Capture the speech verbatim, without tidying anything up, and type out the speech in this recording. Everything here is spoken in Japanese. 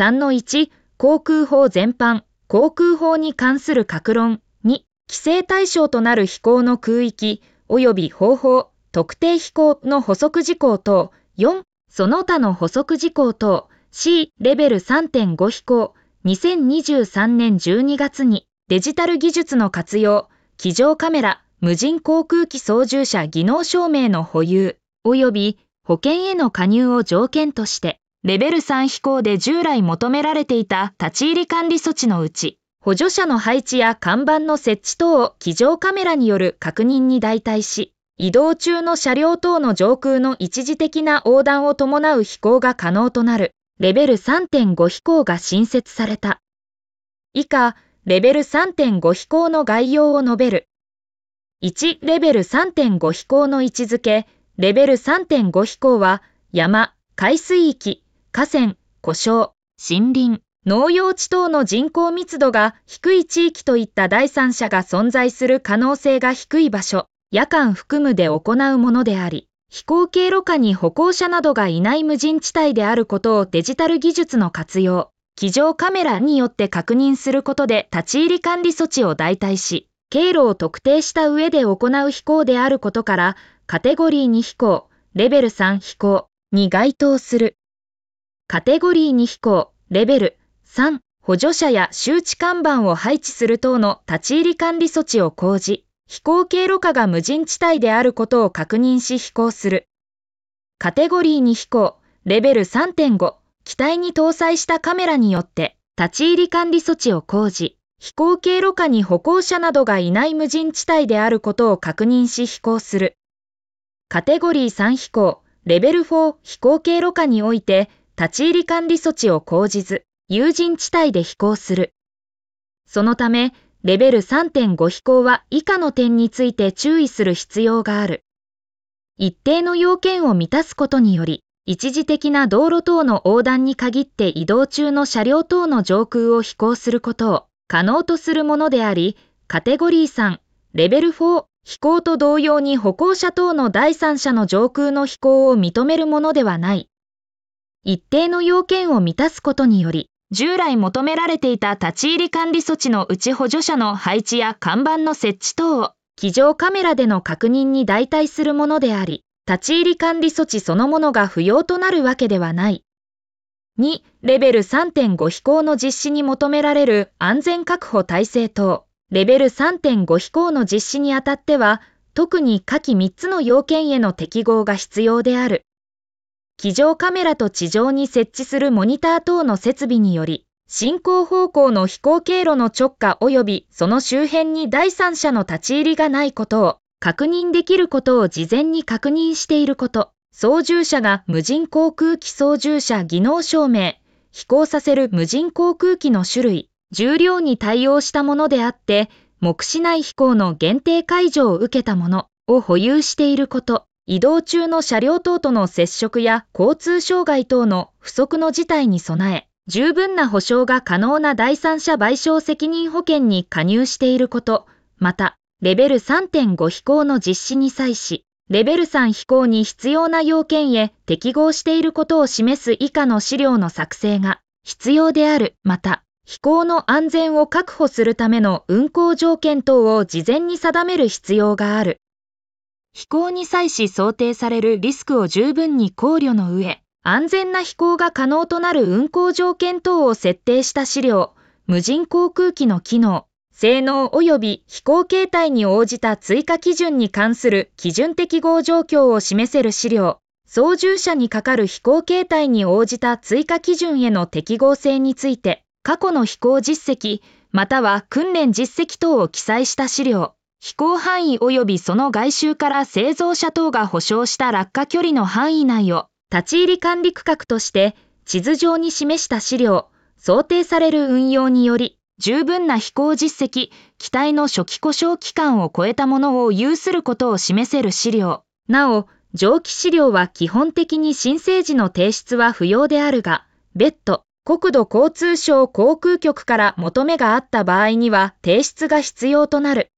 さんのいち、航空法全般、航空法に関する各論。に、規制対象となる飛行の空域、及び方法、特定飛行の補足事項等。よん、その他の補足事項等。C、レベル さんてんご 飛行。にせんにじゅうさんねんじゅうにがつにデジタル技術の活用、机上カメラ、無人航空機操縦者技能証明の保有、及び保険への加入を条件として、レベルさん飛行で従来求められていた立ち入り管理措置のうち、補助者の配置や看板の設置等を机上カメラによる確認に代替し、移動中の車両等の上空の一時的な横断を伴う飛行が可能となる、レベル さんてんご 飛行が新設された。以下、レベル さんてんご 飛行の概要を述べる。いち、レベル さんてんご 飛行の位置づけ。レベル さんてんご 飛行は、山、海水域、河川、湖沼、森林、農用地等の人口密度が低い地域といった第三者が存在する可能性が低い場所、夜間含むで行うものであり、飛行経路下に歩行者などがいない無人地帯であることをデジタル技術の活用、机上カメラによって確認することで立ち入り管理措置を代替し、経路を特定した上で行う飛行であることから、カテゴリーに飛行、レベルさん飛行に該当する。カテゴリーに飛行、レベルさん、補助者や周知看板を配置する等の立ち入り管理措置を講じ、飛行経路下が無人地帯であることを確認し飛行する。カテゴリーに飛行、レベル さんてんご、機体に搭載したカメラによって、立ち入り管理措置を講じ、飛行経路下に歩行者などがいない無人地帯であることを確認し飛行する。カテゴリーさん飛行、レベルよん飛行経路下において、立ち入り管理措置を講じず、有人地帯で飛行する。そのため、レベル さんてんご 飛行は以下の点について注意する必要がある。一定の要件を満たすことにより、一時的な道路等の横断に限って移動中の車両等の上空を飛行することを可能とするものであり、カテゴリーさん、レベルよん、飛行と同様に歩行者等の第三者の上空の飛行を認めるものではない。一定の要件を満たすことにより、従来求められていた立ち入り管理措置のうち補助者の配置や看板の設置等を、机上カメラでの確認に代替するものであり、立ち入り管理措置そのものが不要となるわけではない。に、レベル さんてんご 飛行の実施に求められる安全確保体制等、レベル さんてんご 飛行の実施にあたっては、特に下記みっつの要件への適合が必要である。机上カメラと地上に設置するモニター等の設備により、進行方向の飛行経路の直下及びその周辺に第三者の立ち入りがないことを確認できることを事前に確認していること、操縦者が無人航空機操縦者技能証明、飛行させる無人航空機の種類、重量に対応したものであって、目視内飛行の限定解除を受けたものを保有していること、移動中の車両等との接触や交通障害等の不測の事態に備え、十分な補償が可能な第三者賠償責任保険に加入していること、また、レベル さんてんご 飛行の実施に際し、レベルさん飛行に必要な要件へ適合していることを示す以下の資料の作成が必要である。また、飛行の安全を確保するための運航条件等を事前に定める必要がある。飛行に際し想定されるリスクを十分に考慮の上、安全な飛行が可能となる運航条件等を設定した資料、無人航空機の機能、性能及び飛行形態に応じた追加基準に関する基準適合状況を示せる資料、操縦者にかかる飛行形態に応じた追加基準への適合性について、過去の飛行実績、または訓練実績等を記載した資料、飛行範囲及びその外周から製造者等が保証した落下距離の範囲内を立ち入り管理区画として地図上に示した資料、想定される運用により十分な飛行実績、機体の初期故障期間を超えたものを有することを示せる資料。なお、上記資料は基本的に申請時の提出は不要であるが、別途、国土交通省航空局から求めがあった場合には提出が必要となる。